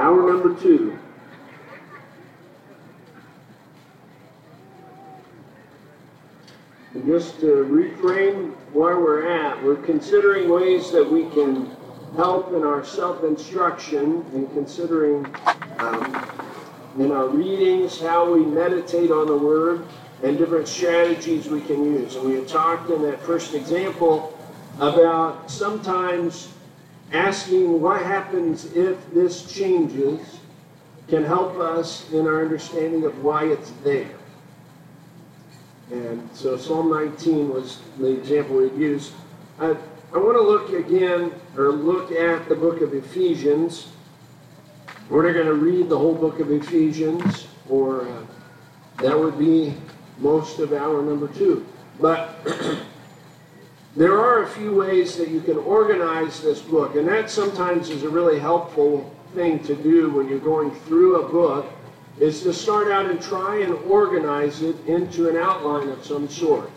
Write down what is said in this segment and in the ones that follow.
Hour number 2. And just to reframe where we're at, we're considering ways that we can help in our self-instruction and considering in our readings how we meditate on the Word and different strategies we can use. And we had talked in that first example about sometimes asking what happens if this changes can help us in our understanding of why it's there. And so Psalm 19 was the example we've used. I want to look again, or look at the book of Ephesians. We're not going to read the whole book of Ephesians, or that would be most of hour number 2. But there are a few ways that you can organize this book, and that sometimes is a really helpful thing to do when you're going through a book, is to start out and try and organize it into an outline of some sort.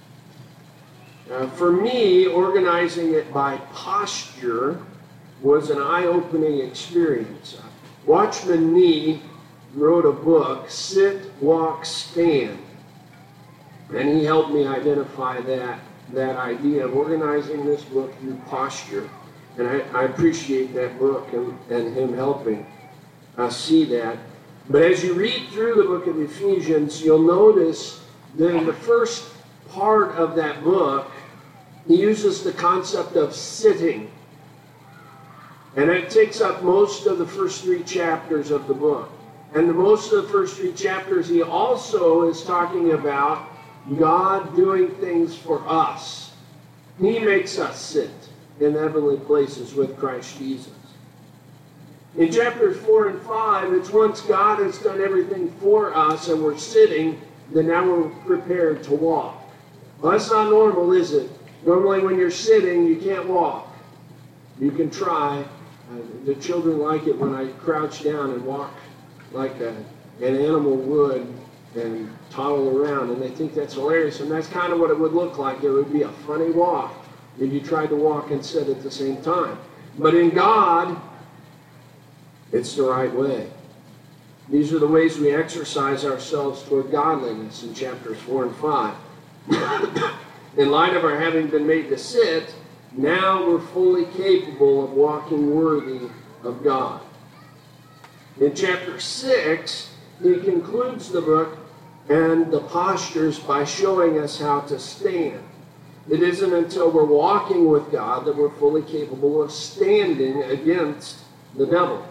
For me, organizing it by posture was an eye-opening experience. Watchman Nee wrote a book, Sit, Walk, Stand. And he helped me identify that idea of organizing this book through posture. And I appreciate that book and him helping us see that. But as you read through the book of Ephesians, you'll notice that in the first part of that book, he uses the concept of sitting. And it takes up most of the first 3 chapters of the book. And most of the first 3 chapters, he also is talking about God doing things for us. He makes us sit in heavenly places with Christ Jesus. In chapters 4 and 5, it's once God has done everything for us and we're sitting, then now we're prepared to walk. Well, that's not normal, is it? Normally when you're sitting, you can't walk. You can try. The children like it when I crouch down and walk like an animal would and toddle around, and they think that's hilarious, and that's kind of what it would look like. It would be a funny walk if you tried to walk and sit at the same time. But in God, it's the right way. These are the ways we exercise ourselves toward godliness in chapters 4 and 5. In light of our having been made to sit, now we're fully capable of walking worthy of God. In chapter 6, he concludes the book and the postures by showing us how to stand. It isn't until we're walking with God that we're fully capable of standing against the devil.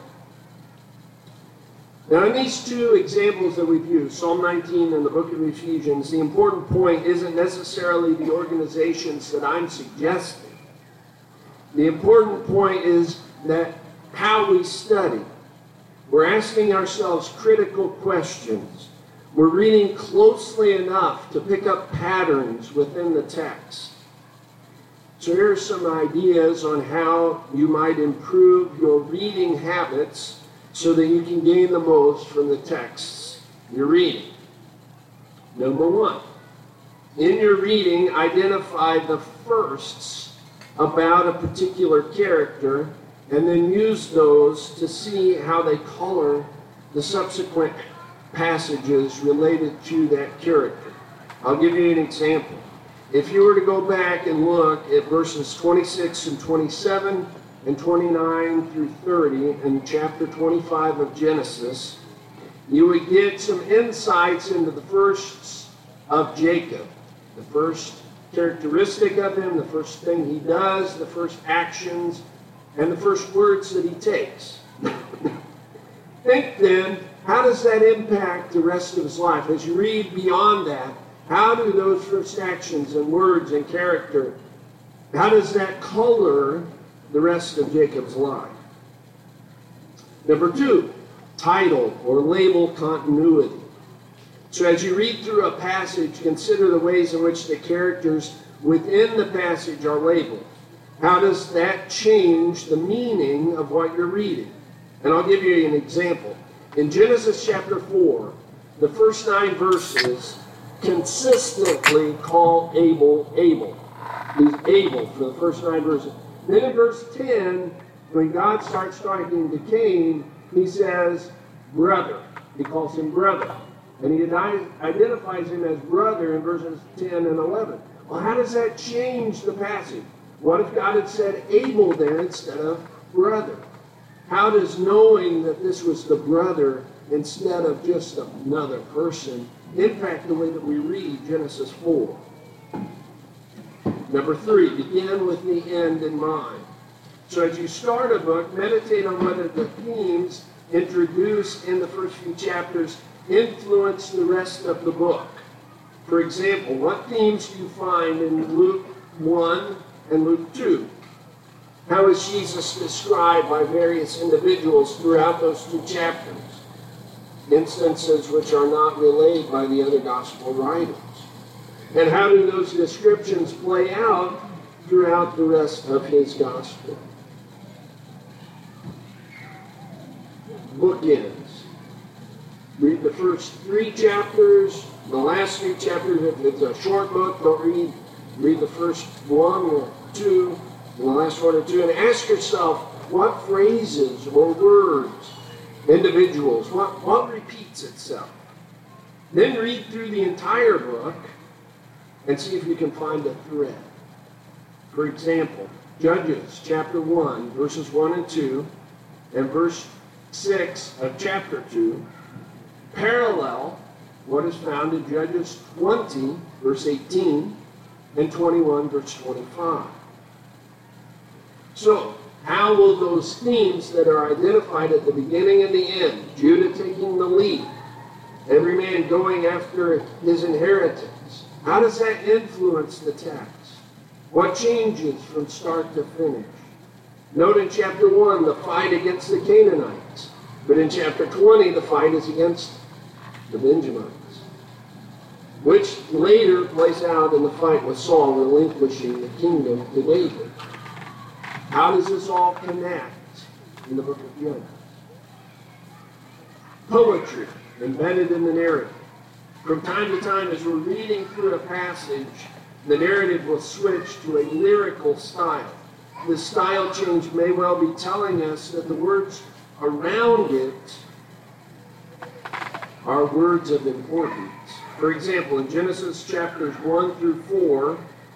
Now, in these 2 examples that we've used, Psalm 19 and the book of Ephesians, the important point isn't necessarily the organizations that I'm suggesting. The important point is that how we study. We're asking ourselves critical questions. We're reading closely enough to pick up patterns within the text. So here are some ideas on how you might improve your reading habits so that you can gain the most from the texts you're reading. Number 1, in your reading, identify the firsts about a particular character and then use those to see how they color the subsequent passages related to that character. I'll give you an example. If you were to go back and look at verses 26 and 27 and 29 through 30 in chapter 25 of Genesis, you would get some insights into the firsts of Jacob. The first characteristic of him, the first thing he does, the first actions, and the first words that he takes. Think then, how does that impact the rest of his life? As you read beyond that, how do those first actions and words and character, how does that color the rest of Jacob's life? Number 2, title or label continuity. So as you read through a passage, consider the ways in which the characters within the passage are labeled. How does that change the meaning of what you're reading? And I'll give you an example. In Genesis chapter 4, the first 9 verses consistently call Abel, Abel. He's Abel for the first 9 verses. Then in verse 10, when God starts talking to Cain, he says, brother. He calls him brother. And he identifies him as brother in verses 10 and 11. Well, how does that change the passage? What if God had said Abel there instead of brother? How does knowing that this was the brother instead of just another person impact the way that we read Genesis 4? Number 3, begin with the end in mind. So as you start a book, meditate on whether the themes introduced in the first few chapters influence the rest of the book. For example, what themes do you find in Luke 1 and Luke 2? How is Jesus described by various individuals throughout those 2 chapters? Instances which are not relayed by the other gospel writers. And how do those descriptions play out throughout the rest of his gospel? Bookends. Read the first 3 chapters, the last 3 chapters. If it's a short book, don't read the first 1 or 2, and the last 1 or 2, and ask yourself what phrases or words, individuals, what repeats itself. Then read through the entire book and see if you can find a thread. For example, Judges chapter 1, verses 1 and 2, and verse 6 of chapter 2, parallel what is found in Judges 20, verse 18, and 21, verse 25. So, how will those themes that are identified at the beginning and the end, Judah taking the lead, every man going after his inheritance, how does that influence the text? What changes from start to finish? Note in chapter 1 the fight against the Canaanites, but in chapter 20 the fight is against the Benjamites, which later plays out in the fight with Saul relinquishing the kingdom to David. How does this all connect in the book of Judges? Poetry embedded in the narrative. From time to time, as we're reading through a passage, the narrative will switch to a lyrical style. The style change may well be telling us that the words around it are words of importance. For example, in Genesis chapters 1 through 4,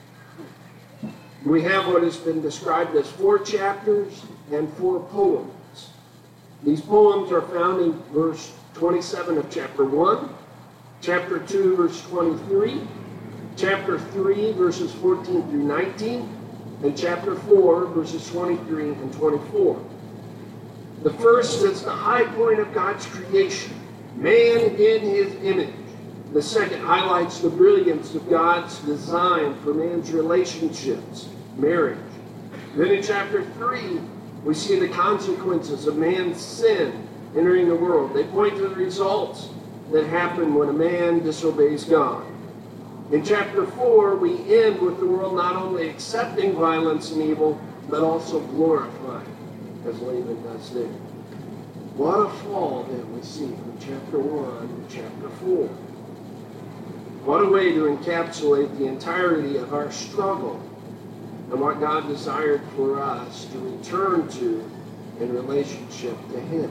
we have what has been described as 4 chapters and 4 poems. These poems are found in verse 27 of chapter 1, chapter 2, verse 23, chapter 3, verses 14 through 19, and chapter 4, verses 23 and 24. The first is the high point of God's creation, man in his image. The second highlights the brilliance of God's design for man's relationships, marriage. Then in chapter 3, we see the consequences of man's sin entering the world. They point to the results that happen when a man disobeys God. In chapter 4, we end with the world not only accepting violence and evil, but also glorifying, as Laban does there. What a fall that we see from chapter 1 to chapter 4. What a way to encapsulate the entirety of our struggle and what God desired for us to return to in relationship to Him.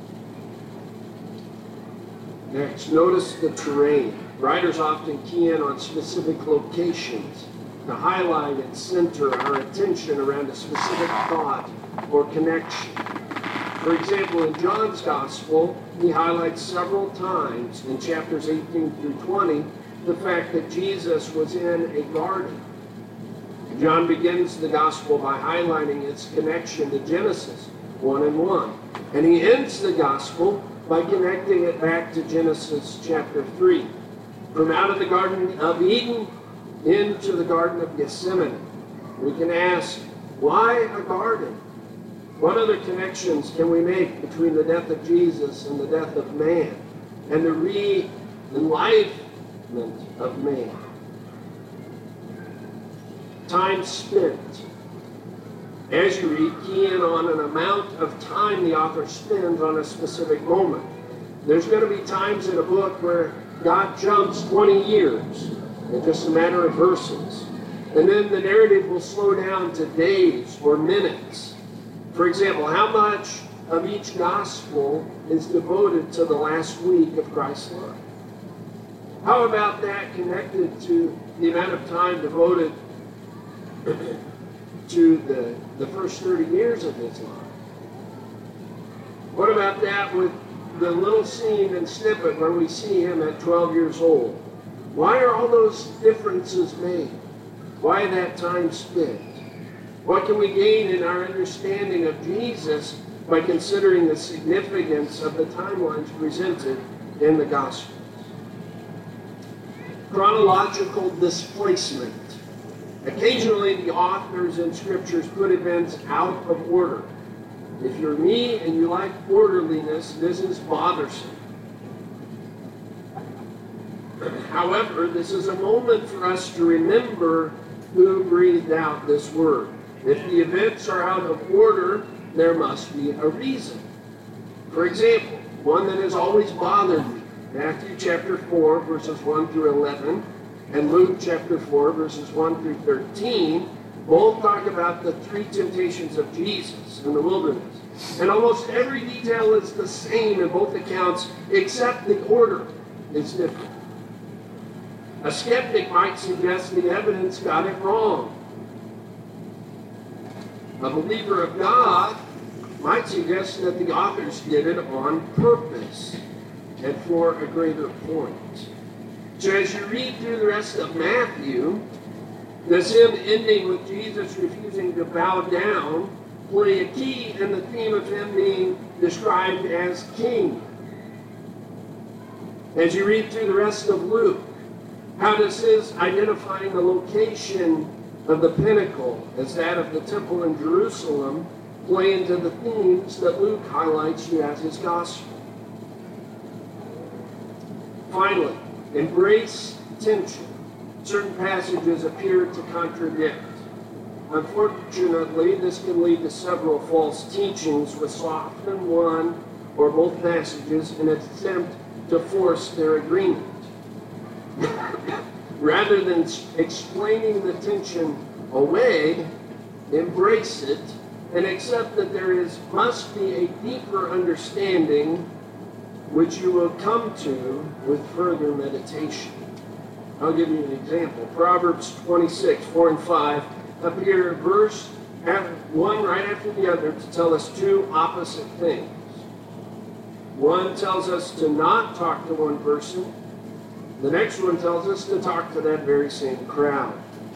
Next, notice the terrain. Writers often key in on specific locations to highlight and center our attention around a specific thought or connection. For example, in John's Gospel, he highlights several times in chapters 18 through 20 the fact that Jesus was in a garden. John begins the Gospel by highlighting its connection to Genesis 1 and 1. And he ends the Gospel by connecting it back to Genesis chapter 3. From out of the Garden of Eden into the Garden of Gethsemane. We can ask, why a garden? What other connections can we make between the death of Jesus and the death of man and the re-enlivenment of man? Time spent. As you read, key in on an amount of time the author spends on a specific moment. There's going to be times in a book where God jumps 20 years in just a matter of verses. And then the narrative will slow down to days or minutes. For example, how much of each gospel is devoted to the last week of Christ's life. How about that connected to the amount of time devoted to the first 30 years of his life? What about that with the little scene and snippet where we see him at 12 years old? Why are all those differences made? Why that time spent? What can we gain in our understanding of Jesus by considering the significance of the timelines presented in the Gospels? Chronological displacement. Occasionally, the authors in Scriptures put events out of order. If you're me and you like orderliness, this is bothersome. However, this is a moment for us to remember who breathed out this word. If the events are out of order, there must be a reason. For example, one that has always bothered me, Matthew chapter 4, verses 1 through 11, and Luke chapter 4, verses 1 through 13, both talk about the three temptations of Jesus in the wilderness. And almost every detail is the same in both accounts, except the order is different. A skeptic might suggest the evidence got it wrong. A believer of God might suggest that the authors did it on purpose and for a greater point. So as you read through the rest of Matthew, this hymn ending with Jesus refusing to bow down play a key in the theme of him being described as king. As you read through the rest of Luke, how does his identifying the location of the pinnacle as that of the temple in Jerusalem play into the themes that Luke highlights throughout his gospel? Finally, embrace tension. Certain passages appear to contradict. Unfortunately, this can lead to several false teachings which soften one or both passages in an attempt to force their agreement. Rather than explaining the tension away, embrace it and accept that there must be a deeper understanding which you will come to with further meditation. I'll give you an example. Proverbs 26, 4 and 5 appear verse one right after the other to tell us two opposite things. One tells us to not talk to one person. The next one tells us to talk to that very same crowd.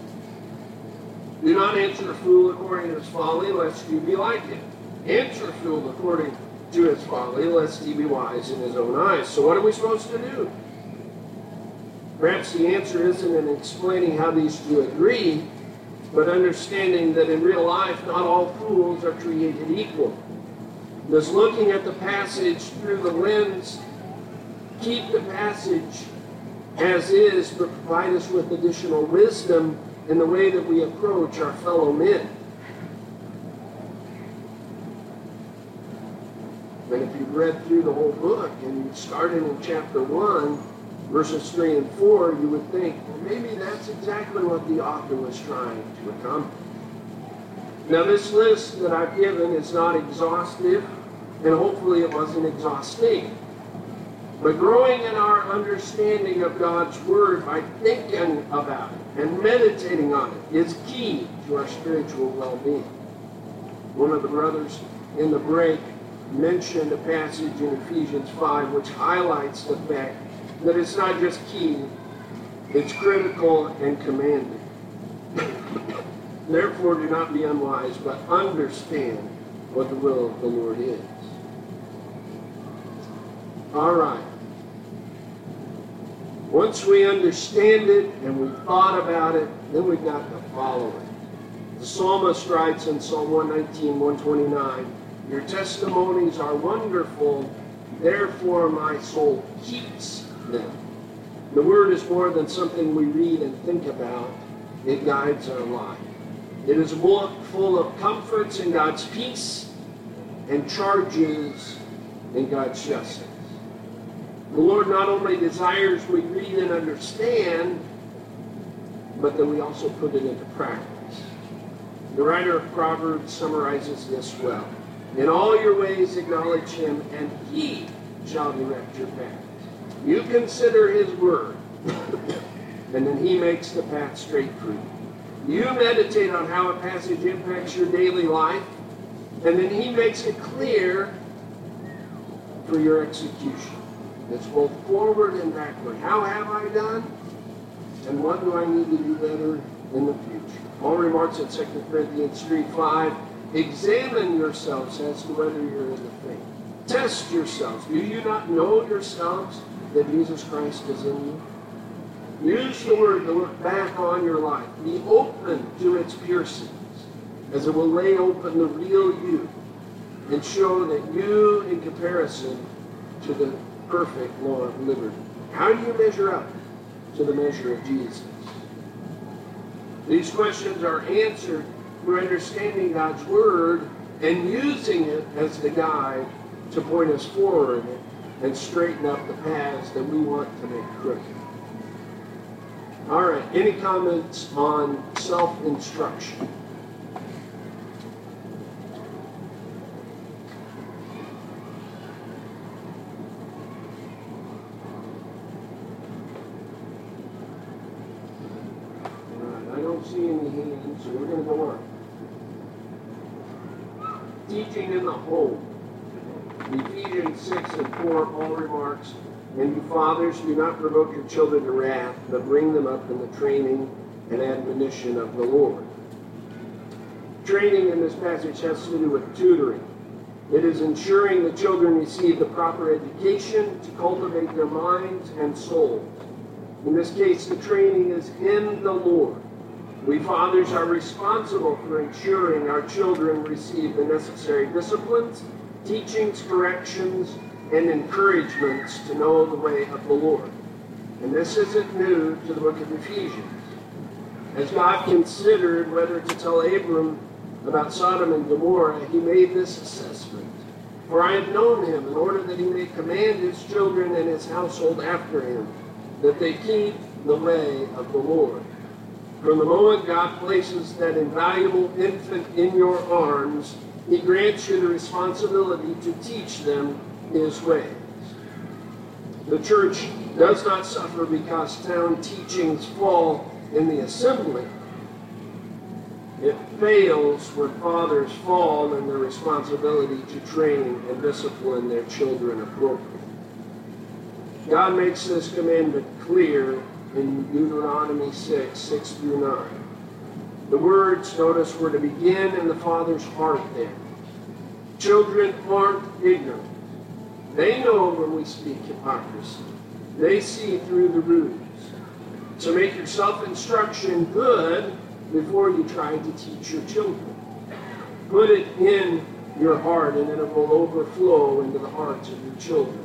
Do not answer a fool according to his folly, lest you be like him. Answer a fool according to his folly, lest he be wise in his own eyes. So what are we supposed to do? Perhaps the answer isn't in explaining how these two agree, but understanding that in real life, not all fools are created equal. Thus, looking at the passage through the lens, keep the passage as is, but provide us with additional wisdom in the way that we approach our fellow men. And if you've read through the whole book and you started in chapter 1, verses 3 and 4, you would think, well, maybe that's exactly what the author was trying to accomplish. Now, this list that I've given is not exhaustive, and hopefully it wasn't exhausting. But growing in our understanding of God's Word by thinking about it and meditating on it is key to our spiritual well-being. One of the brothers in the break mentioned a passage in Ephesians 5 which highlights the fact that it's not just key, it's critical and commanding. Therefore, do not be unwise, but understand what the will of the Lord is. All right. Once we understand it and we've thought about it, then we've got to follow it. The psalmist writes in Psalm 119, 129, your testimonies are wonderful, therefore my soul keeps them. The Word is more than something we read and think about. It guides our life. It is a book full of comforts in God's peace and charges in God's justice. The Lord not only desires we read and understand, but that we also put it into practice. The writer of Proverbs summarizes this well. In all your ways acknowledge him, and he shall direct your path. You consider his word, and then he makes the path straight for you. You meditate on how a passage impacts your daily life, and then he makes it clear for your execution. It's both forward and backward. How have I done? And what do I need to do better in the future? Paul remarks in 2 Corinthians 3:5, examine yourselves as to whether you're in the faith. Test yourselves. Do you not know yourselves that Jesus Christ is in you? Use the word to look back on your life. Be open to its piercings, as it will lay open the real you and show that you, in comparison to the perfect law of liberty. How do you measure up to the measure of Jesus? These questions are answered through understanding God's word and using it as the guide to point us forward and straighten up the paths that we want to make crooked. All right, any comments on self-instruction? See any hands, so we're going to go on. Teaching in the home. Ephesians 6:4, Paul remarks, and you fathers, do not provoke your children to wrath, but bring them up in the training and admonition of the Lord. Training in this passage has to do with tutoring. It is ensuring the children receive the proper education to cultivate their minds and souls. In this case, the training is in the Lord. We fathers are responsible for ensuring our children receive the necessary disciplines, teachings, corrections, and encouragements to know the way of the Lord. And this isn't new to the book of Ephesians. As God considered whether to tell Abram about Sodom and Gomorrah, he made this assessment. For I have known him in order that he may command his children and his household after him, that they keep the way of the Lord. From the moment God places that invaluable infant in your arms, he grants you the responsibility to teach them his ways. The church does not suffer because sound teachings fall in the assembly. It fails when fathers fall in their responsibility to train and discipline their children appropriately. God makes this commandment clear in Deuteronomy 6:6-9. The words, notice, were to begin in the father's heart there. Children aren't ignorant. They know when we speak hypocrisy. They see through the ruse. So make your self-instruction good before you try to teach your children. Put it in your heart and it will overflow into the hearts of your children.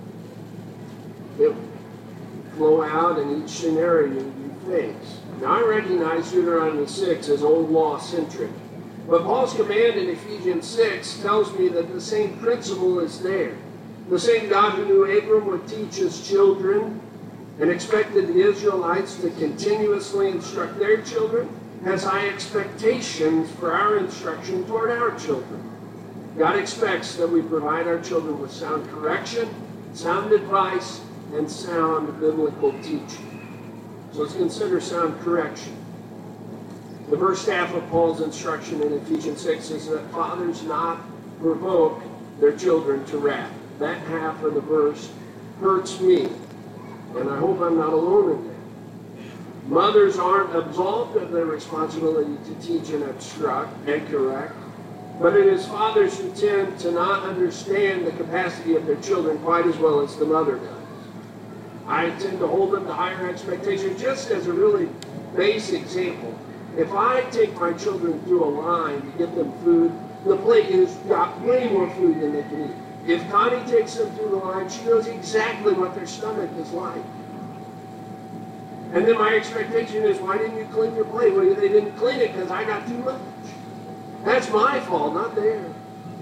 It flow out in each scenario you face. Now I recognize Deuteronomy 6 as old law centric, but Paul's command in Ephesians 6 tells me that the same principle is there. The same God who knew Abram would teach his children and expected the Israelites to continuously instruct their children has high expectations for our instruction toward our children. God expects that we provide our children with sound correction, sound advice, and sound biblical teaching. So let's consider sound correction. The first half of Paul's instruction in Ephesians 6 is that fathers not provoke their children to wrath. That half of the verse hurts me, and I hope I'm not alone in that. Mothers aren't absolved of their responsibility to teach and instruct and correct, but it is fathers who tend to not understand the capacity of their children quite as well as the mother does. I tend to hold them to higher expectations. Just as a really base example, if I take my children through a line to get them food, the plate has got way more food than they can eat. If Connie takes them through the line, she knows exactly what their stomach is like. And then my expectation is, why didn't you clean your plate? Well, they didn't clean it because I got too much. That's my fault, not theirs.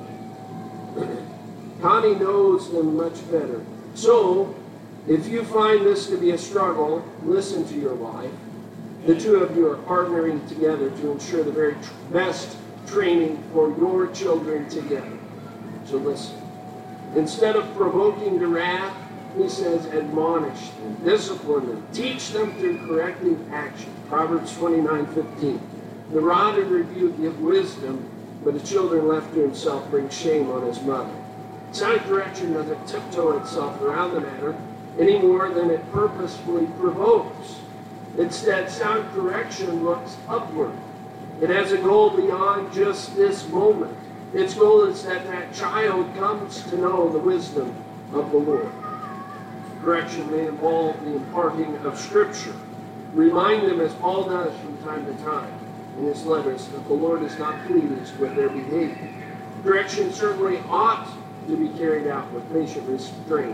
Connie knows them much better. So, if you find this to be a struggle, listen to your wife. The two of you are partnering together to ensure the very best training for your children together. to listen. Instead of provoking to wrath, he says, admonish them, discipline them, teach them through corrective action. Proverbs 29:15. The rod and rebuke give wisdom, but a children left to himself brings shame on his mother. Sound correction doesn't tiptoe itself around the matter any more than it purposefully provokes. Instead, sound correction looks upward. It has a goal beyond just this moment. Its goal is that that child comes to know the wisdom of the Lord. Correction may involve the imparting of Scripture. Remind them, as Paul does from time to time in his letters, that the Lord is not pleased with their behavior. Correction certainly ought to be carried out with patient restraint,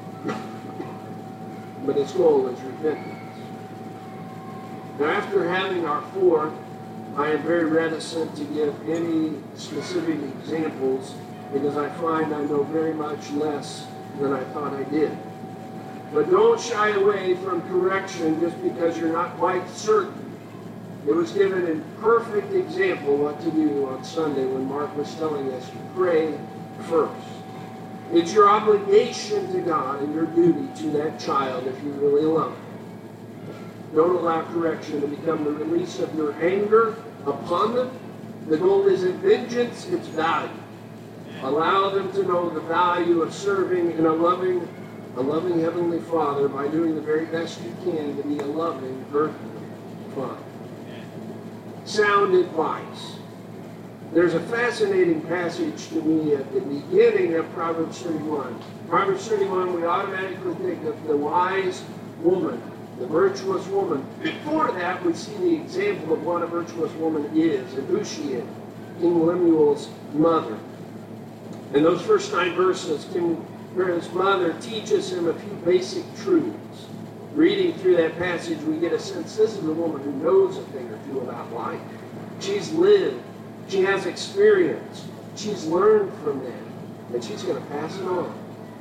but its goal is repentance. Now, after having our fourth, I am very reticent to give any specific examples because I find I know very much less than I thought I did. But don't shy away from correction just because you're not quite certain. It was given in perfect example what to do on Sunday when Mark was telling us to pray first. It's your obligation to God and your duty to that child if you really love him. Don't allow correction to become the release of your anger upon them. The goal isn't vengeance, it's value. Allow them to know the value of serving in a loving Heavenly Father by doing the very best you can to be a loving earthly Father. Sound advice. There's a fascinating passage to me at the beginning of Proverbs 31. Proverbs 31, we automatically think of the wise woman, the virtuous woman. Before that, we see the example of what a virtuous woman is and who she is. King Lemuel's mother. In those first 9 verses, King Lemuel's mother teaches him a few basic truths. Reading through that passage, we get a sense this is a woman who knows a thing or two about life. She's lived. She has experience. She's learned from that. And she's going to pass it on.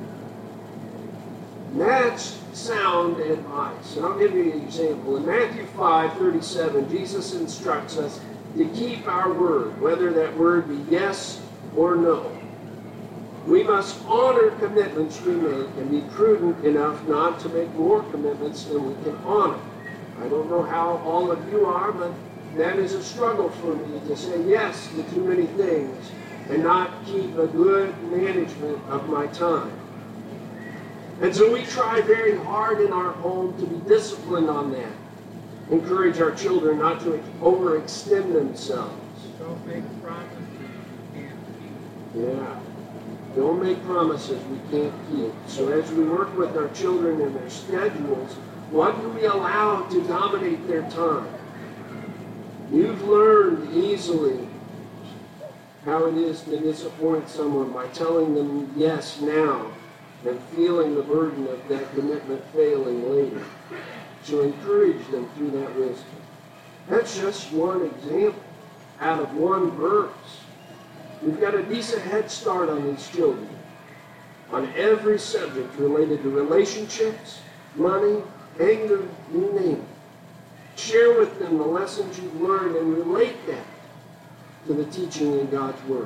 That's sound advice. And I'll give you an example. In Matthew 5:37, Jesus instructs us to keep our word, whether that word be yes or no. We must honor commitments we make and be prudent enough not to make more commitments than we can honor. I don't know how all of you are, but that is a struggle for me to say yes to too many things and not keep a good management of my time. And so we try very hard in our home to be disciplined on that. Encourage our children not to overextend themselves. Don't make promises you can't keep. Yeah. Don't make promises we can't keep. So as we work with our children and their schedules, what do we allow to dominate their time? You've learned easily how it is to disappoint someone by telling them yes now and feeling the burden of that commitment failing later. So encourage them through that wisdom. That's just one example out of one verse. We've got a decent head start on these children on every subject related to relationships, money, anger, you name it. Share with them the lessons you've learned and relate that to the teaching in God's Word.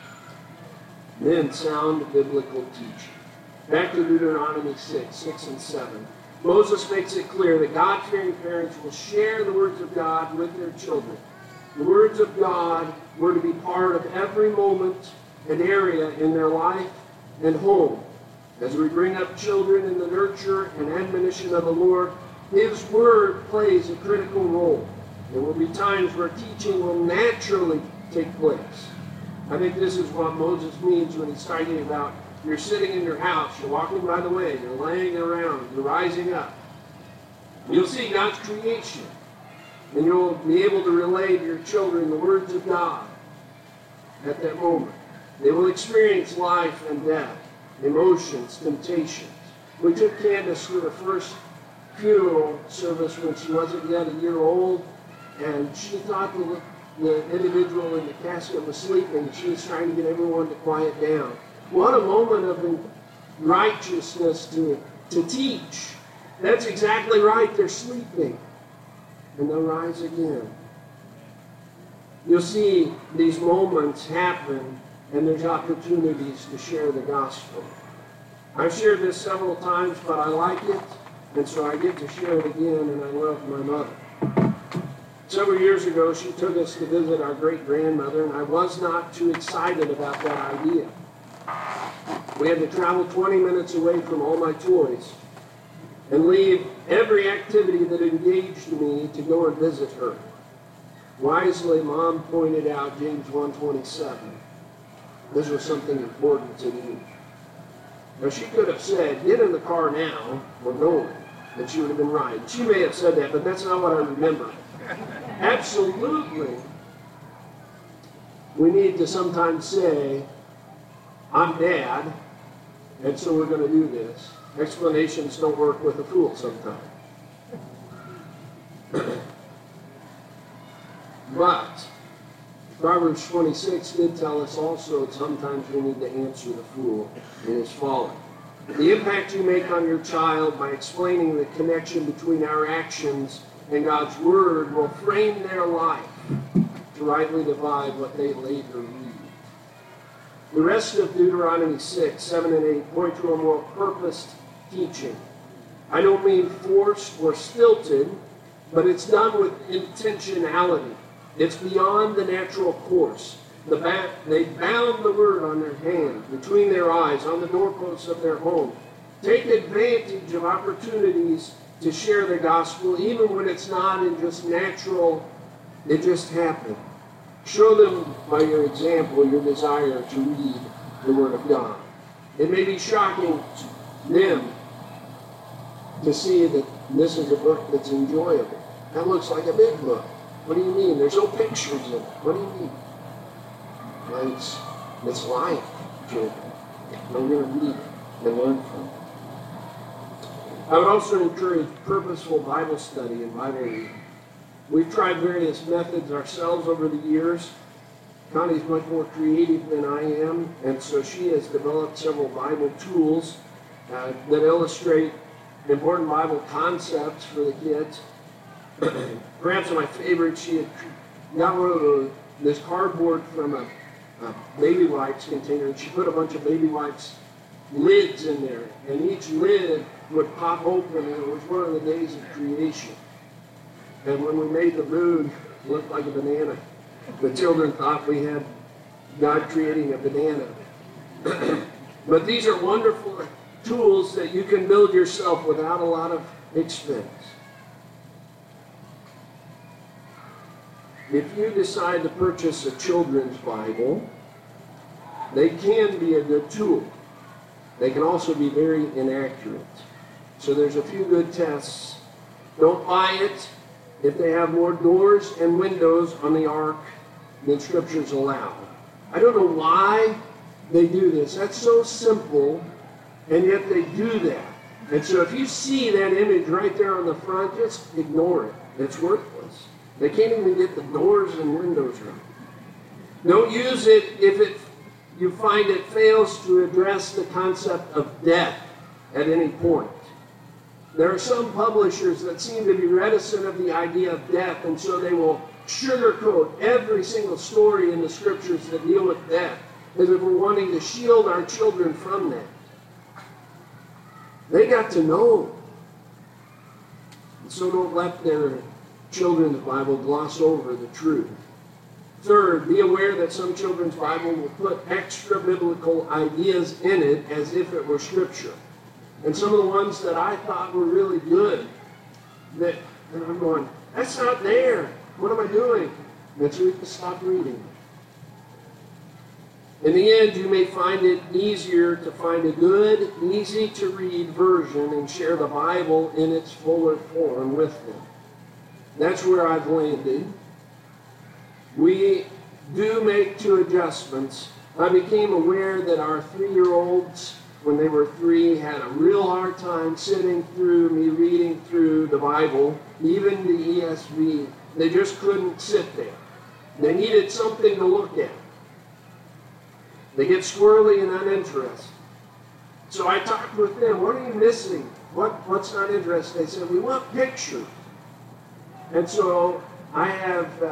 Then sound biblical teaching. Back to Deuteronomy 6 and 7. Moses makes it clear that God-fearing parents will share the words of God with their children. The words of God were to be part of every moment and area in their life and home. As we bring up children in the nurture and admonition of the Lord, His Word plays a critical role. There will be times where teaching will naturally take place. I think this is what Moses means when he's talking about you're sitting in your house, you're walking by the way, you're laying around, you're rising up. You'll see God's creation. And you'll be able to relay to your children the words of God at that moment. They will experience life and death, emotions, temptations. We took Candace through the first funeral service when she wasn't yet a year old, and she thought the individual in the casket was sleeping. She was trying to get everyone to quiet down. What a moment of righteousness to teach. That's exactly right. They're sleeping. And they'll rise again. You'll see these moments happen and there's opportunities to share the gospel. I've shared this several times, but I like it, and so I get to share it again, and I love my mother. Several years ago, she took us to visit our great-grandmother, and I was not too excited about that idea. We had to travel 20 minutes away from all my toys and leave every activity that engaged me to go and visit her. Wisely, Mom pointed out James 1:27. This was something important to me. Now, she could have said, get in the car now, we're going. And she would have been right. She may have said that, but that's not what I remember. Absolutely, we need to sometimes say, I'm Dad, and so we're going to do this. Explanations don't work with a fool sometimes. But Proverbs 26 did tell us also that sometimes we need to answer the fool in his folly. The impact you make on your child by explaining the connection between our actions and God's Word will frame their life to rightly divide what they later read. The rest of Deuteronomy 6, 7, and 8 point to a more purposed teaching. I don't mean forced or stilted, but it's done with intentionality. It's beyond the natural course. They bound the Word on their hand, between their eyes, on the doorposts of their home. Take advantage of opportunities to share the gospel, even when it's not in just natural, it just happened. Show them by your example your desire to read the Word of God. It may be shocking to them to see that this is a book that's enjoyable. That looks like a big book. What do you mean? There's no pictures in it. What do you mean? Well, it's life, children. We're going to read and learn from it. I would also encourage purposeful Bible study and Bible reading. We've tried various methods ourselves over the years. Connie's much more creative than I am, and so she has developed several Bible tools that illustrate important Bible concepts for the kids. Perhaps my favorite, she had got one of this cardboard from a baby wipes container, and she put a bunch of baby wipes lids in there, and each lid would pop open, and it was one of the days of creation. And when we made the moon, it looked like a banana. The children thought we had God creating a banana. But these are wonderful tools that you can build yourself without a lot of expense. If you decide to purchase a children's Bible, they can be a good tool. They can also be very inaccurate. So there's a few good tests. Don't buy it if they have more doors and windows on the ark than Scriptures allow. I don't know why they do this. That's so simple, and yet they do that. And so if you see that image right there on the front, just ignore it. It's worthless. They can't even get the doors and windows right. Don't use it if you find it fails to address the concept of death at any point. There are some publishers that seem to be reticent of the idea of death, and so they will sugarcoat every single story in the Scriptures that deal with death, as if we're wanting to shield our children from that. They got to know. And so don't let their children's Bible gloss over the truth. Third, be aware that some children's Bible will put extra biblical ideas in it as if it were Scripture. And some of the ones that I thought were really good, and I'm going, that's not there. What am I doing? And so we can stop reading. In the end, you may find it easier to find a good, easy-to-read version and share the Bible in its fuller form with them. That's where I've landed. We do make 2 adjustments. I became aware that our 3-year-olds, when they were 3, had a real hard time sitting through me reading through the Bible, even the ESV. They just couldn't sit there. They needed something to look at. They get squirrely and uninterested. So I talked with them. What are you missing? What's not interesting? They said, we want pictures. And so I have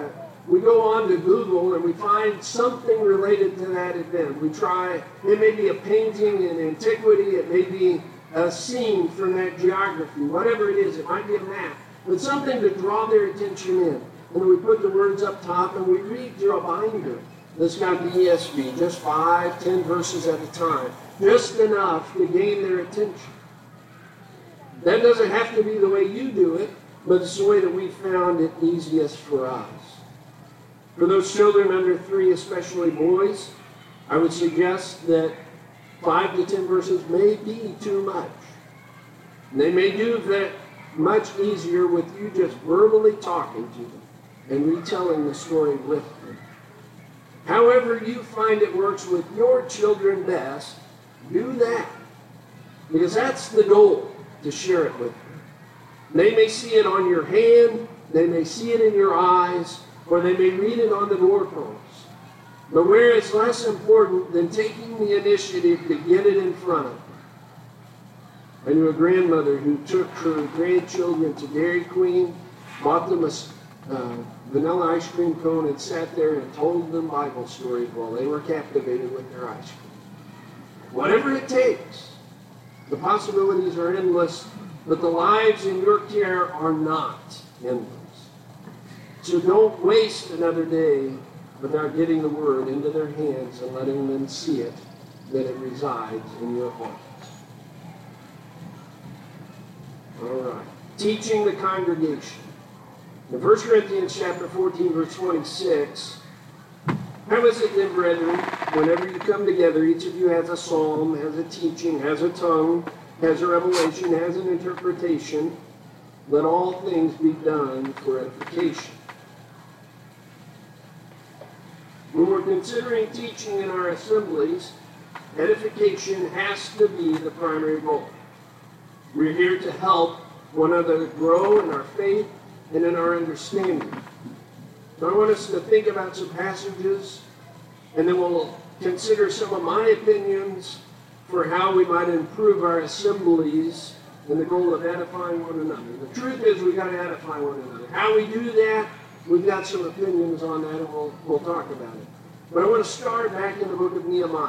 we go on to Google and we find something related to that event. We try, it may be a painting in antiquity, it may be a scene from that geography, whatever it is, it might be a map, but something to draw their attention in. And then we put the words up top and we read through a binder that's got the ESV, just 5, 10 verses at a time, just enough to gain their attention. That doesn't have to be the way you do it, but it's the way that we found it easiest for us. For those children under 3, especially boys, I would suggest that 5 to 10 verses may be too much. And they may do that much easier with you just verbally talking to them and retelling the story with them. However you find it works with your children best, do that. Because that's the goal, to share it with them. They may see it on your hand, they may see it in your eyes, or they may read it on the doorposts. But where it's less important than taking the initiative to get it in front of them. I knew a grandmother who took her grandchildren to Dairy Queen, bought them a vanilla ice cream cone, and sat there and told them Bible stories while they were captivated with their ice cream. Whatever it takes. The possibilities are endless, but the lives in your care are not endless. So don't waste another day without getting the word into their hands and letting them see it, that it resides in your hearts. All right. Teaching the congregation. In 1 Corinthians chapter 14, verse 26, how is it then, brethren, whenever you come together, each of you has a psalm, has a teaching, has a tongue, has a revelation, has an interpretation. Let all things be done for edification. When we're considering teaching in our assemblies, edification has to be the primary goal. We're here to help one another grow in our faith and in our understanding. So I want us to think about some passages, and then we'll consider some of my opinions for how we might improve our assemblies in the goal of edifying one another. The truth is we've got to edify one another. How we do that, we've got some opinions on that, and we'll talk about it. But I want to start back in the book of Nehemiah.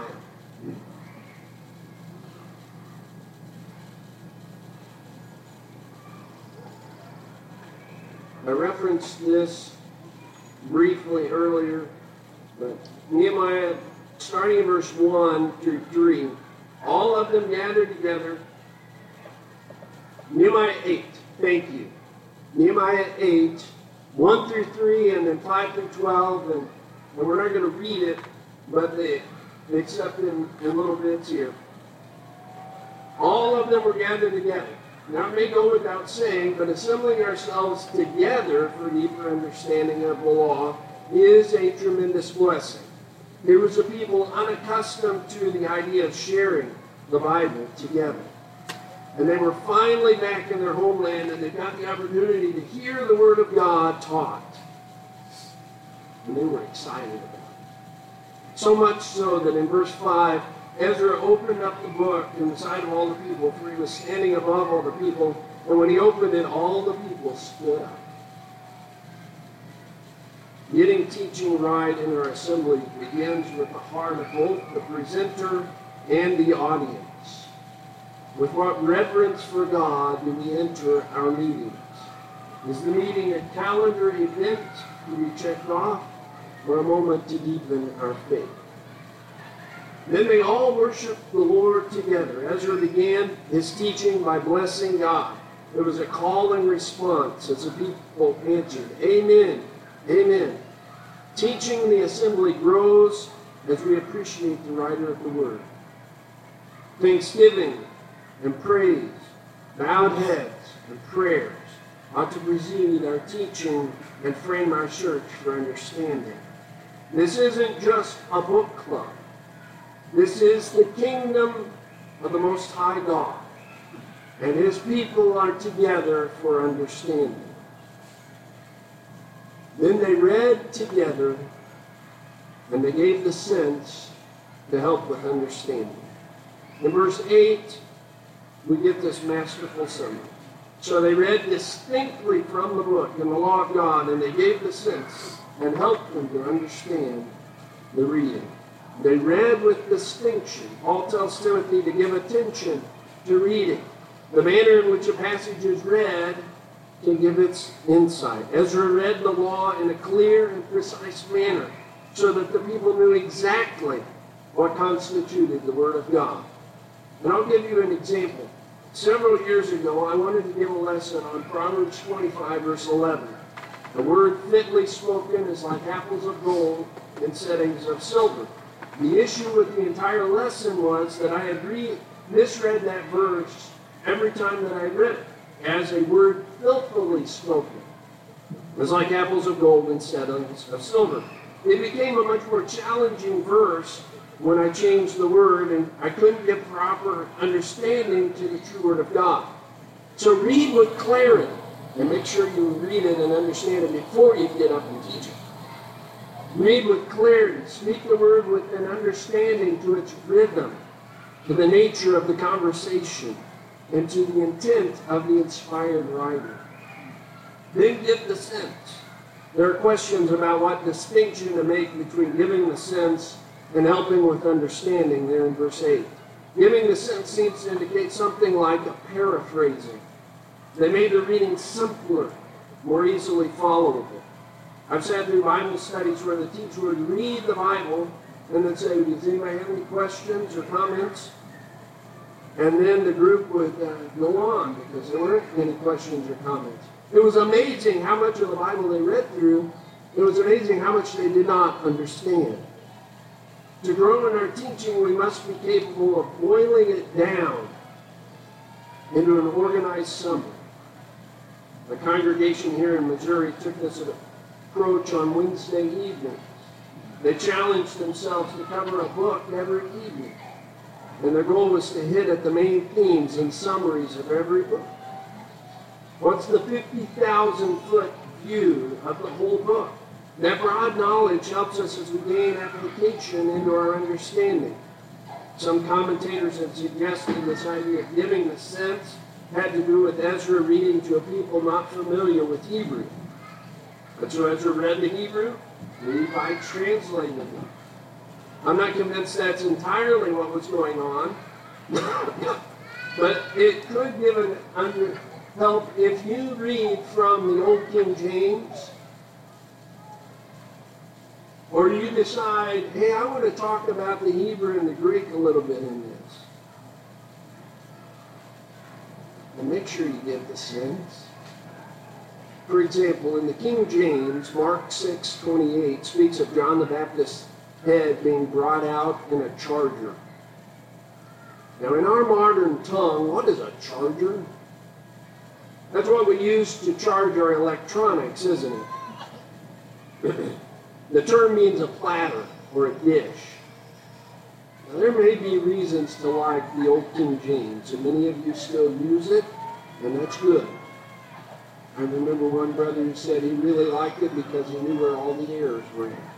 I referenced this briefly earlier, but Nehemiah, starting in verse 1 through 3, all of them gathered together. Nehemiah 8, thank you. Nehemiah 8, 1 through 3, and then 5 through 12, and we're not going to read it, but except in little bits here. All of them were gathered together. Now it may go without saying, but assembling ourselves together for deeper understanding of the law is a tremendous blessing. Here was a people unaccustomed to the idea of sharing the Bible together. And they were finally back in their homeland, and they got the opportunity to hear the Word of God taught. And they were excited about it. So much so that in verse 5, Ezra opened up the book in the sight of all the people, for he was standing above all the people, and when he opened it, all the people stood up. Getting teaching right in our assembly begins with the heart of both the presenter and the audience. With what reverence for God do we enter our meetings? Is the meeting a calendar event to be checked off, or a moment to deepen our faith? Then they all worshiped the Lord together. Ezra began his teaching by blessing God. There was a call and response as the people answered, Amen, Amen. Teaching in the assembly grows as we appreciate the writer of the Word. Thanksgiving and praise, bowed heads and prayers ought to precede our teaching and frame our search for understanding. This isn't just a book club. This is the kingdom of the Most High God, and His people are together for understanding. Then they read together, and they gave the sense to help with understanding. In verse 8, we get this masterful summary. So they read distinctly from the book in the law of God, and they gave the sense and helped them to understand the reading. They read with distinction. Paul tells Timothy to give attention to reading. The manner in which a passage is read can give its insight. Ezra read the law in a clear and precise manner so that the people knew exactly what constituted the Word of God. And I'll give you an example. Several years ago, I wanted to give a lesson on Proverbs 25, verse 11. The word fitly spoken is like apples of gold in settings of silver. The issue with the entire lesson was that I had misread that verse every time that I read it as a word filthily spoken. It was like apples of gold instead of silver. It became a much more challenging verse when I changed the word, and I couldn't give proper understanding to the true Word of God. So read with clarity, and make sure you read it and understand it before you get up and teach it. Read with clarity. Speak the word with an understanding to its rhythm, to the nature of the conversation, and to the intent of the inspired writer. Then give the sense. There are questions about what distinction to make between giving the sense and helping with understanding there in verse 8. Giving the sense seems to indicate something like a paraphrasing. They made the reading simpler, more easily followable. I've sat through Bible studies where the teacher would read the Bible and then say, does anybody have any questions or comments? And then the group would go on because there weren't any questions or comments. It was amazing how much of the Bible they read through. It was amazing how much they did not understand. To grow in our teaching, we must be capable of boiling it down into an organized summary. The congregation here in Missouri took this approach on Wednesday evenings. They challenged themselves to cover a book every evening. And their goal was to hit at the main themes and summaries of every book. What's the 50,000-foot view of the whole book? That broad knowledge helps us as we gain application into our understanding. Some commentators have suggested this idea of giving the sense had to do with Ezra reading to a people not familiar with Hebrew. But so Ezra read the Hebrew, the Levites translated it. I'm not convinced that's entirely what was going on, but it could give an help if you read from the Old King James, or you decide, hey, I want to talk about the Hebrew and the Greek a little bit in this. And make sure you get the sense. For example, in the King James, Mark 6:28 speaks of John the Baptist's head being brought out in a charger. Now, in our modern tongue, what is a charger? That's what we use to charge our electronics, isn't it? The term means a platter or a dish. Now, there may be reasons to like the Old King James, and many of you still use it, and that's good. I remember one brother who said he really liked it because he knew where all the errors were at.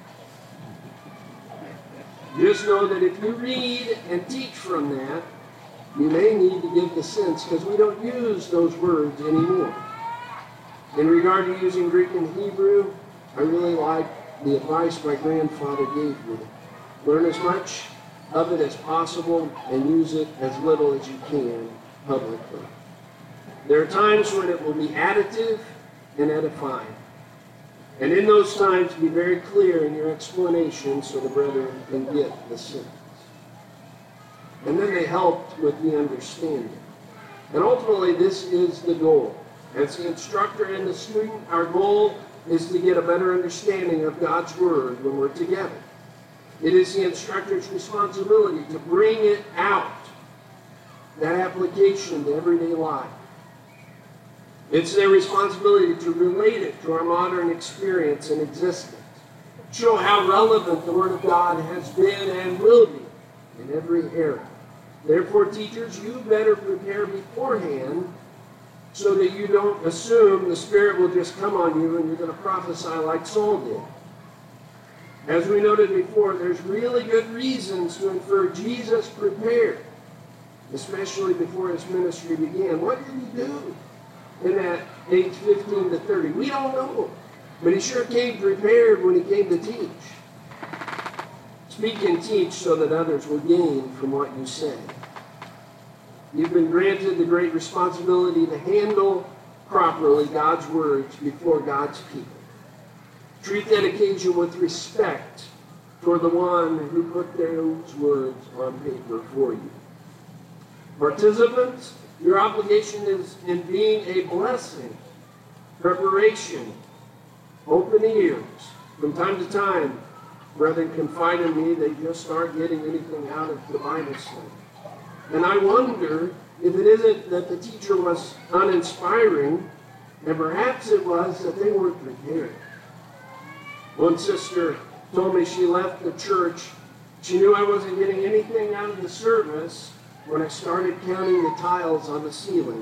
Just know that if you read and teach from that, you may need to give the sense because we don't use those words anymore. In regard to using Greek and Hebrew, I really like the advice my grandfather gave me. Learn as much of it as possible and use it as little as you can publicly. There are times when it will be additive and edifying. And in those times, be very clear in your explanation so the brethren can get the sense. And then they helped with the understanding. And ultimately, this is the goal. As the instructor and the student, our goal is to get a better understanding of God's Word when we're together. It is the instructor's responsibility to bring it out, that application to everyday life. It's their responsibility to relate it to our modern experience and existence. Show how relevant the Word of God has been and will be in every era. Therefore, teachers, you better prepare beforehand so that you don't assume the Spirit will just come on you and you're going to prophesy like Saul did. As we noted before, there's really good reasons to infer Jesus prepared, especially before his ministry began. What did he do in that age 15 to 30? We don't know. But he sure came prepared when he came to teach. Speak and teach so that others will gain from what you say. You've been granted the great responsibility to handle properly God's words before God's people. Treat that occasion with respect for the one who put those words on paper for you. Participants, your obligation is in being a blessing, preparation, open ears. From time to time, brethren confide in me, they just aren't getting anything out of the Bible study. And I wonder if it isn't that the teacher was uninspiring, and perhaps it was that they weren't prepared. One sister told me she left the church. She knew I wasn't getting anything out of the service when I started counting the tiles on the ceiling.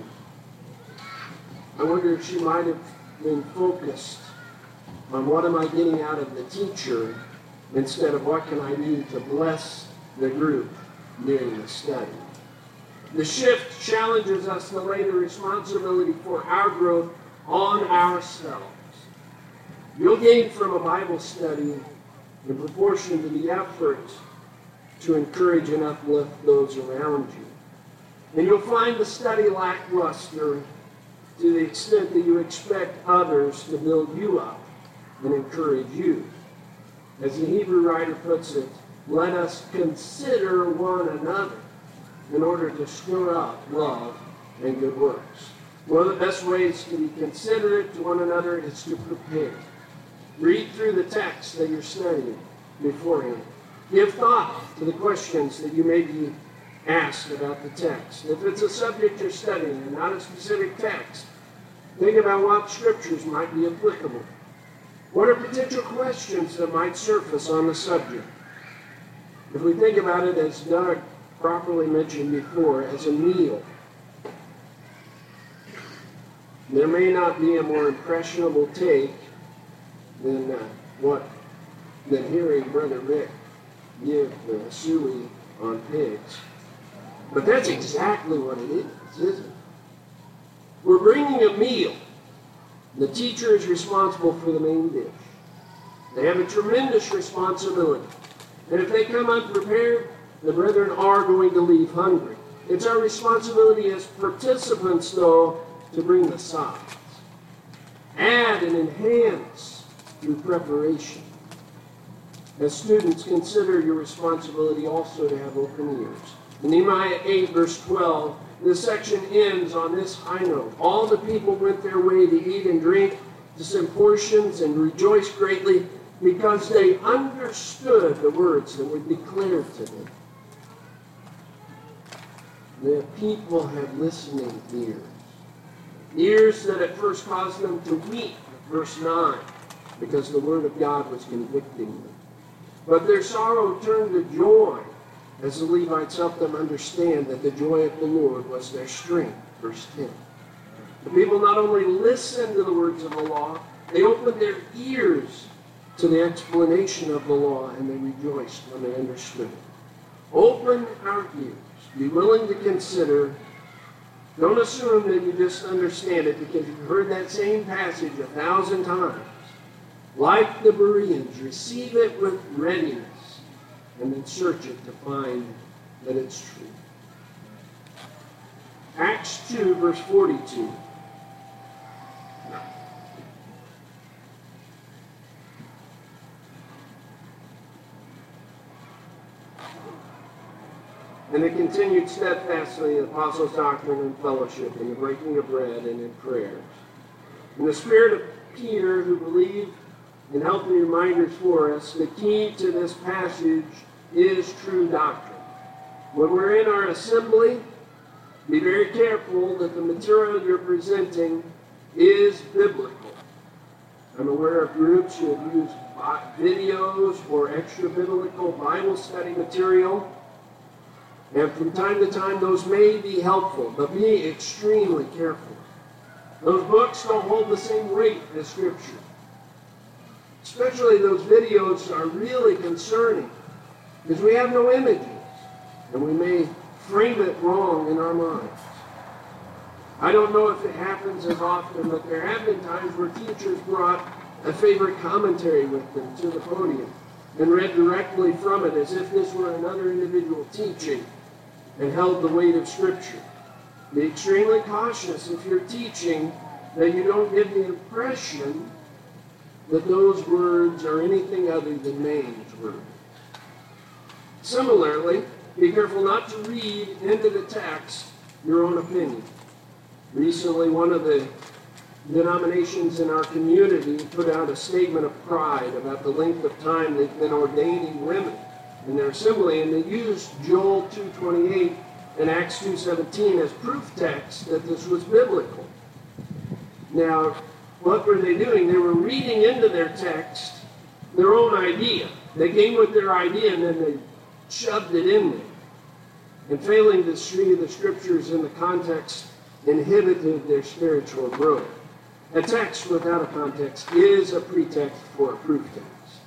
I wonder if she might have been focused on what am I getting out of the teacher instead of what can I do to bless the group during the study. The shift challenges us to lay the responsibility for our growth on ourselves. You'll gain from a Bible study in proportion to the effort to encourage and uplift those around you. And you'll find the study lackluster to the extent that you expect others to build you up and encourage you. As the Hebrew writer puts it, let us consider one another in order to stir up love and good works. One of the best ways to be considerate to one another is to prepare. Read through the text that you're studying beforehand. Give thought to the questions that you may be asked about the text. If it's a subject you're studying and not a specific text, think about what scriptures might be applicable. What are potential questions that might surface on the subject? If we think about it, as Doug properly mentioned before, as a meal, there may not be a more impressionable take than hearing Brother Rick give the suey on pigs. But that's exactly what it is, isn't it? We're bringing a meal. The teacher is responsible for the main dish. They have a tremendous responsibility. And if they come unprepared, the brethren are going to leave hungry. It's our responsibility as participants, though, to bring the sides. Add and enhance through preparation. As students, consider your responsibility also to have open ears. In Nehemiah 8, verse 12, this section ends on this high note. All the people went their way to eat and drink to some portions and rejoiced greatly because they understood the words that were declared to them. The people had listening ears. Ears that at first caused them to weep, verse 9, because the word of God was convicting them. But their sorrow turned to joy as the Levites helped them understand that the joy of the Lord was their strength, verse 10. The people not only listened to the words of the law, they opened their ears to the explanation of the law, and they rejoiced when they understood it. Open our ears. Be willing to consider. Don't assume that you just understand it because you've heard that same passage 1,000 times. Like the Bereans, receive it with readiness and then search it to find that it's true. Acts 2, verse 42. And they continued steadfastly in the apostles' doctrine and fellowship, in the breaking of bread and in prayers. In the spirit of Peter, who believed in helping reminders for us, the key to this passage is true doctrine. When we're in our assembly, be very careful that the material you're presenting is biblical. I'm aware of groups who have used videos or extra biblical Bible study material. And from time to time, those may be helpful, but be extremely careful. Those books don't hold the same weight as Scripture. Especially those videos are really concerning because we have no images, and we may frame it wrong in our minds. I don't know if it happens as often, but there have been times where teachers brought a favorite commentary with them to the podium and read directly from it as if this were another individual teaching and held the weight of Scripture. Be extremely cautious if you're teaching that you don't give the impression that those words are anything other than man's words. Similarly, be careful not to read into the text your own opinion. Recently, one of the denominations in our community put out a statement of pride about the length of time they've been ordaining women in their assembly, and they used Joel 2:28 and Acts 2:17 as proof text that this was biblical. Now, what were they doing? They were reading into their text their own idea. They came with their idea and then they shoved it in there. And failing to see the Scriptures in the context inhibited their spiritual growth. A text without a context is a pretext for a proof text.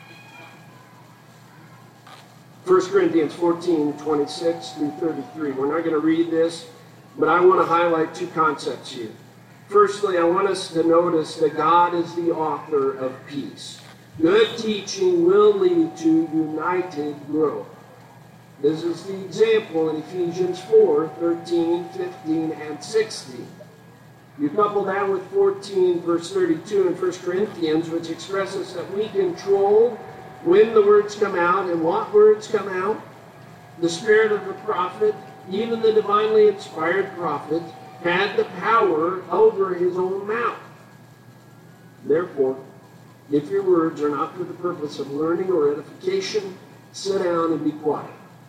1 Corinthians 14:26 through 33. We're not going to read this, but I want to highlight two concepts here. Firstly, I want us to notice that God is the author of peace. Good teaching will lead to united growth. This is the example in Ephesians 4:13, 15, and 16. You couple that with 14, verse 32 in 1 Corinthians, which expresses that we control when the words come out and what words come out. The spirit of the prophet, even the divinely inspired prophet, had the power over his own mouth. Therefore, if your words are not for the purpose of learning or edification, sit down and be quiet.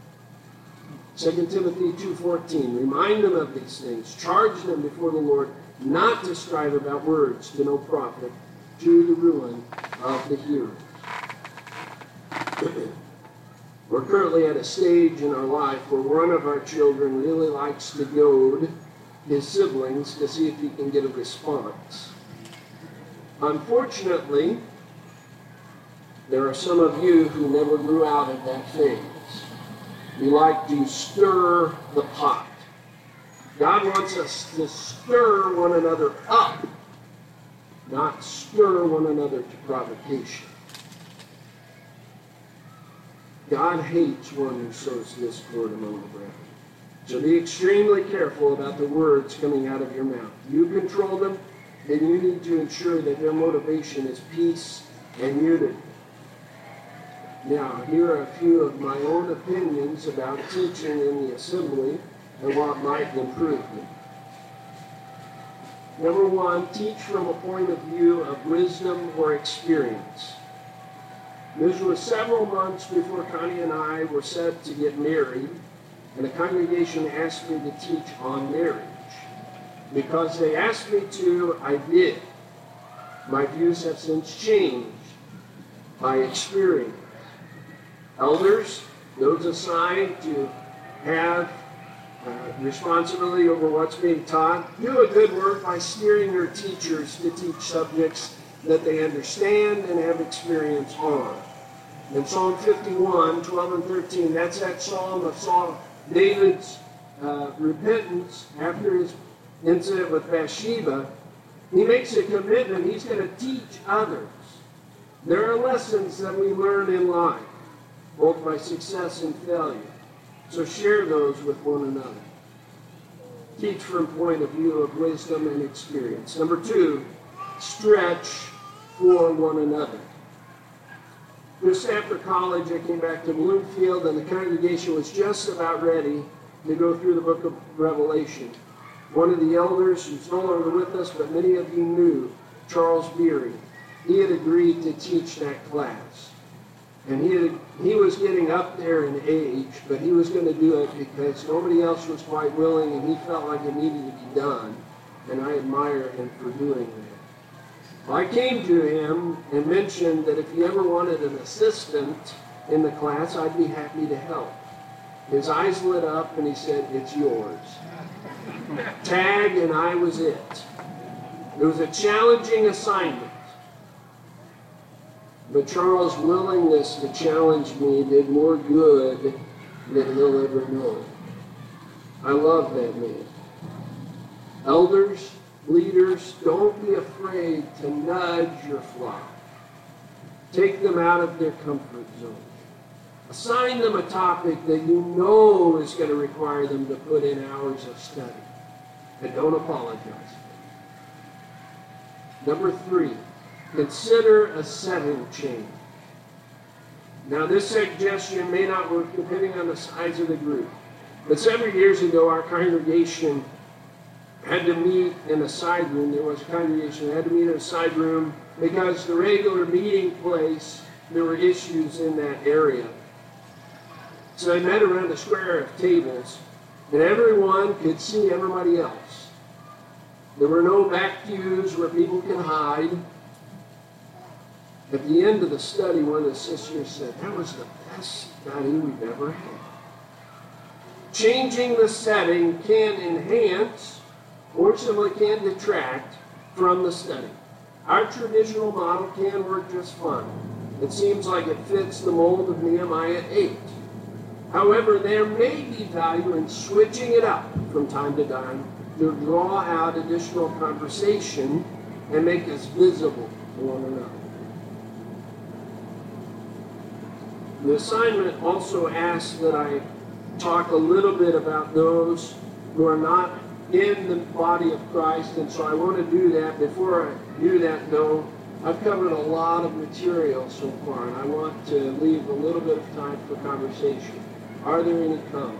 2 Timothy 2:14, remind them of these things, charge them before the Lord, not to strive about words to no profit, to the ruin of the hearer. We're currently at a stage in our life where one of our children really likes to goad his siblings to see if he can get a response. Unfortunately, there are some of you who never grew out of that phase. We like to stir the pot. God wants us to stir one another up, not stir one another to provocation. God hates one who sows discord among the brethren. So be extremely careful about the words coming out of your mouth. You control them, and you need to ensure that their motivation is peace and unity. Now, here are a few of my own opinions about teaching in the assembly and what might improve them. Number one, teach from a point of view of wisdom or experience. This was several months before Connie and I were set to get married, and the congregation asked me to teach on marriage. Because they asked me to, I did. My views have since changed by experience. Elders, those assigned to have responsibility over what's being taught, do a good work by steering your teachers to teach subjects that they understand and have experience on. In Psalm 51, 12 and 13, that's that psalm of David's repentance after his incident with Bathsheba. He makes a commitment. He's going to teach others. There are lessons that we learn in life, both by success and failure. So share those with one another. Teach from point of view of wisdom and experience. Number two, stretch for one another. Just after college, I came back to Bloomfield, and the congregation was just about ready to go through the book of Revelation. One of the elders, who's no longer with us, but many of you knew, Charles Beery, he had agreed to teach that class. And he was getting up there in age, but he was going to do it because nobody else was quite willing, and he felt like it needed to be done. And I admire him for doing that. Well, I came to him and mentioned that if he ever wanted an assistant in the class, I'd be happy to help. His eyes lit up, and he said, "It's yours." Tag, and I was it. It was a challenging assignment. But Charles' willingness to challenge me did more good than he'll ever know. I love that man. Elders, Leaders, don't be afraid to nudge your flock. Take them out of their comfort zone. Assign them a topic that you know is going to require them to put in hours of study. And don't apologize. Number 3, consider a setting change. Now, this suggestion may not work depending on the size of the group. But several years ago, our congregation had to meet in a side room. There was a congregation that had to meet in a side room because the regular meeting place, there were issues in that area. So they met around a square of tables, and everyone could see everybody else. There were no back pews where people could hide. At the end of the study, one of the sisters said, "That was the best study we've ever had." Changing the setting can enhance or simply can detract from the study. Our traditional model can work just fine. It seems like it fits the mold of Nehemiah 8. However, there may be value in switching it up from time to time to draw out additional conversation and make us visible to one another. The assignment also asks that I talk a little bit about those who are not in the body of Christ, and so I want to do that. Before I do that, though, I've covered a lot of material so far, and I want to leave a little bit of time for conversation. Are there any comments?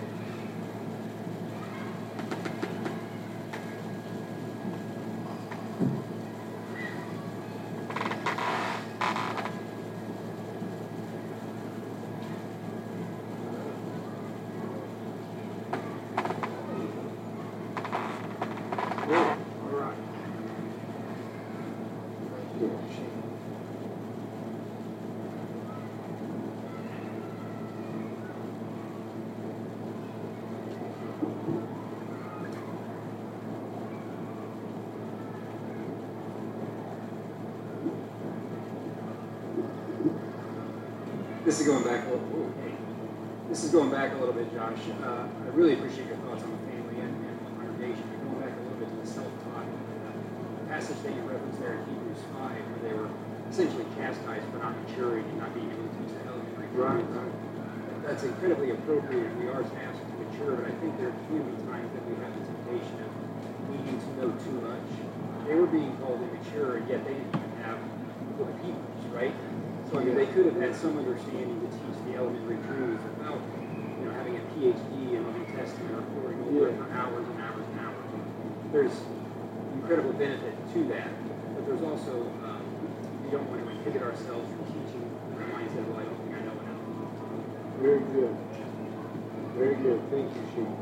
This is going back a little bit, Josh. I really appreciate your thoughts on the family and the congregation. Going back a little bit to the self-taught passage that you referenced there in Hebrews 5, where they were essentially chastised for not maturing and not being able to teach the elementary truths. Right. That's incredibly appropriate. We are tasked to mature, but I think there can be times that we have the temptation of needing to know too much. They were being called immature, and yet they didn't even have the book of Hebrews, right? So I mean, they could have had some understanding to teach the elementary truths without, having a PhD and New Testament or pouring over it for hours and hours and hours. There's incredible benefit to that, but there's also we don't want to inhibit ourselves from teaching the mindset of, well, I don't think I know enough. Very good. Very good. Thank you, Sheila.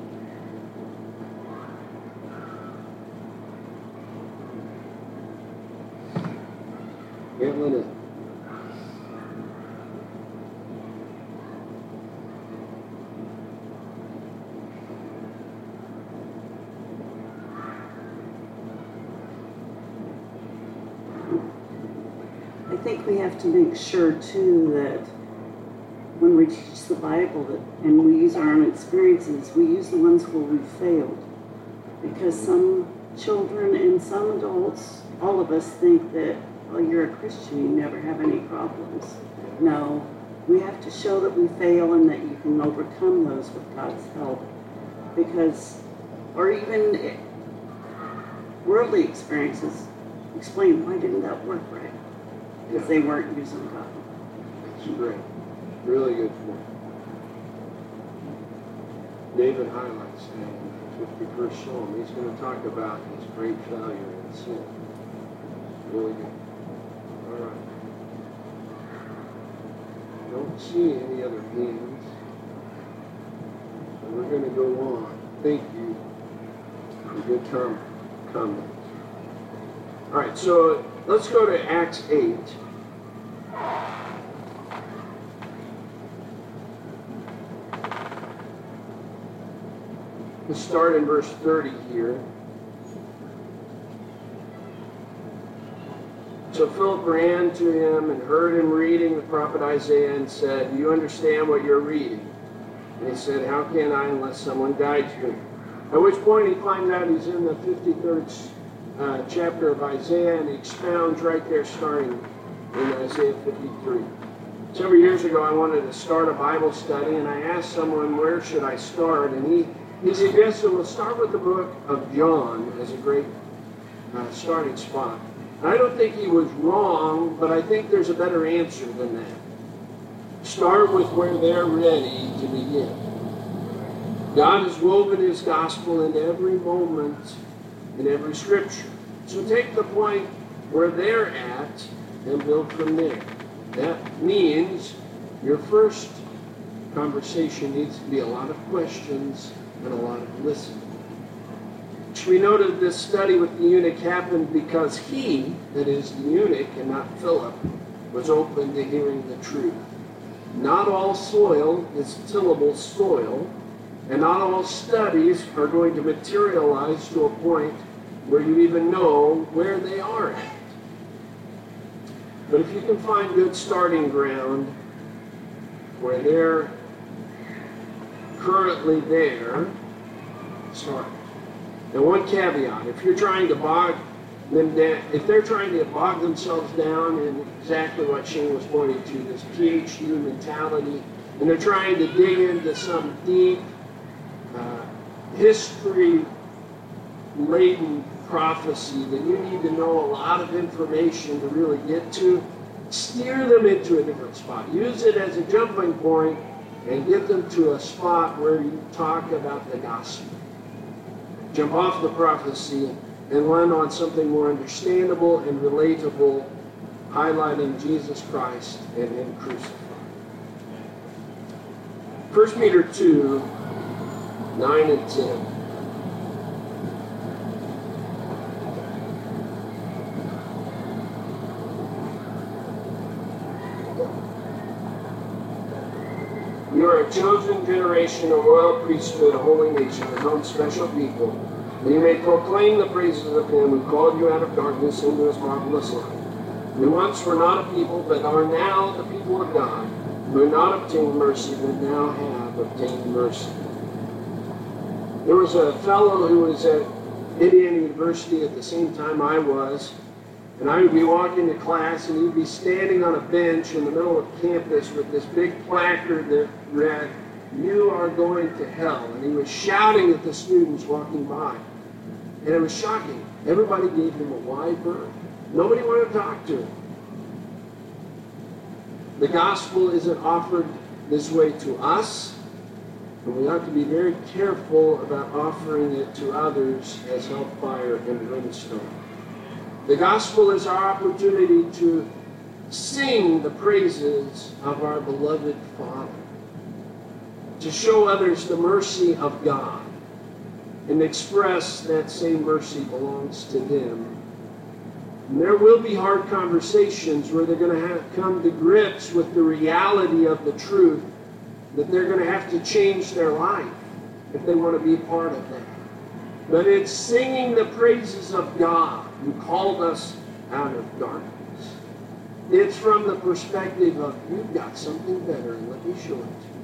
Evelyn. I think we have to make sure too that when we teach the Bible and we use our own experiences, we use the ones where we failed. Because some children and some adults, all of us think that, well, you're a Christian, you never have any problems. No, we have to show that we fail and that you can overcome those with God's help. Because, or even worldly experiences, explain why didn't that work right? Because they weren't using God. That's great. Really good point. David highlights that in the 51st Psalm. He's going to talk about his great failure in sin. Really good. All right. Don't see any other hands. So we're going to go on. Thank you for good comments. All right, so let's go to Acts 8. Let's start in verse 30 here. So Philip ran to him and heard him reading the prophet Isaiah and said, "Do you understand what you're reading?" And he said, "How can I unless someone guides me?" At which point he finds out he's in the 53rd chapter of Isaiah, and he expounds right there starting in Isaiah 53. Several years ago, I wanted to start a Bible study, and I asked someone, where should I start? And he suggested, well, start with the book of John as a great starting spot. And I don't think he was wrong, but I think there's a better answer than that. Start with where they're ready to begin. God has woven his gospel into every moment in every scripture. So take the point where they're at and build from there. That means your first conversation needs to be a lot of questions and a lot of listening. We noted this study with the eunuch happened because he, that is the eunuch and not Philip, was open to hearing the truth. Not all soil is tillable soil, and not all studies are going to materialize to a point where you even know where they are at. But if you can find good starting ground where they're currently there, start. Now, one caveat: if you're trying to bog them down, if they're trying to bog themselves down in exactly what Shane was pointing to, this PhD mentality, and they're trying to dig into some deep history-laden prophecy that you need to know a lot of information to really get to, steer them into a different spot. Use it as a jumping point and get them to a spot where you talk about the gospel. Jump off the prophecy and land on something more understandable and relatable, highlighting Jesus Christ and him crucified. 1 Peter 2, 9 and 10. You are a chosen generation, a royal priesthood, a holy nation, a own special people, that you may proclaim the praises of him who called you out of darkness into his marvelous light. You once were not a people, but are now the people of God, who have not obtained mercy, but now have obtained mercy. There was a fellow who was at Indiana University at the same time I was, and I would be walking to class, and he'd be standing on a bench in the middle of campus with this big placard that read, "You are going to hell." And he was shouting at the students walking by. And it was shocking. Everybody gave him a wide berth. Nobody wanted to talk to him. The gospel isn't offered this way to us, and we have to be very careful about offering it to others as hellfire and brimstone. The gospel is our opportunity to sing the praises of our beloved Father, to show others the mercy of God, and express that same mercy belongs to them. And there will be hard conversations where they're going to have to come to grips with the reality of the truth, that they're going to have to change their life if they want to be part of that. But it's singing the praises of God who called us out of darkness. It's from the perspective of, you've got something better, and let me show it to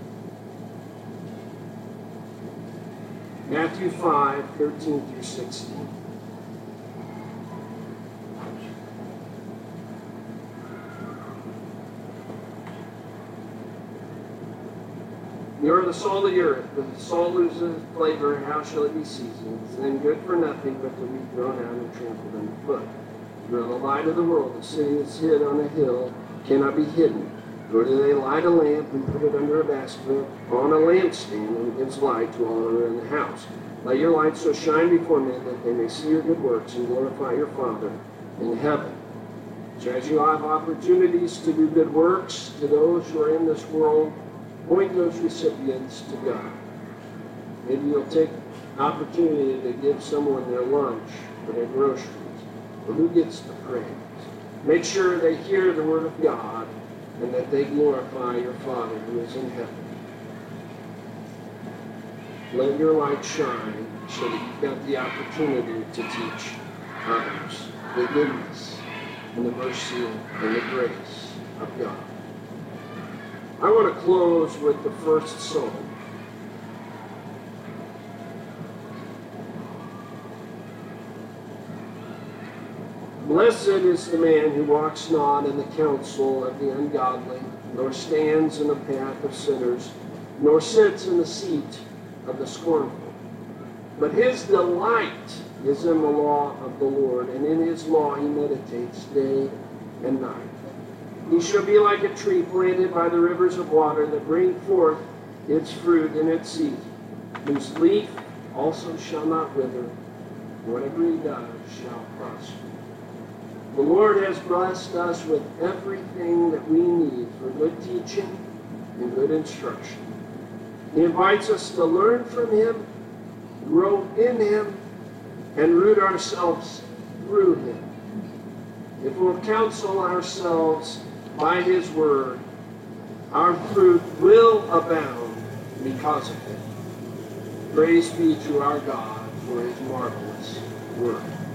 you. Matthew 5, 13 through 16. You are the salt of the earth, but the salt loses its flavor, how shall it be seasoned? It's then good for nothing but to be thrown out and trampled underfoot. You are the light of the world. The city that's hid on a hill cannot be hidden. Nor do they light a lamp and put it under a basket on a lampstand, and it gives light to all who are in the house. Let your light so shine before men that they may see your good works and glorify your Father in heaven. So as you have opportunities to do good works to those who are in this world, point those recipients to God. Maybe you'll take opportunity to give someone their lunch or their groceries. Or who gets the praise? Make sure they hear the word of God and that they glorify your Father who is in heaven. Let your light shine so that you've got the opportunity to teach others the goodness and the mercy and the grace of God. I want to close with the first psalm. Blessed is the man who walks not in the counsel of the ungodly, nor stands in the path of sinners, nor sits in the seat of the scornful. But his delight is in the law of the Lord, and in his law he meditates day and night. He shall be like a tree planted by the rivers of water that bring forth its fruit in its season, whose leaf also shall not wither. Whatever he does shall prosper. The Lord has blessed us with everything that we need for good teaching and good instruction. He invites us to learn from him, grow in him, and root ourselves through him. If we'll counsel ourselves by his word, our fruit will abound because of it. Praise be to our God for his marvelous work.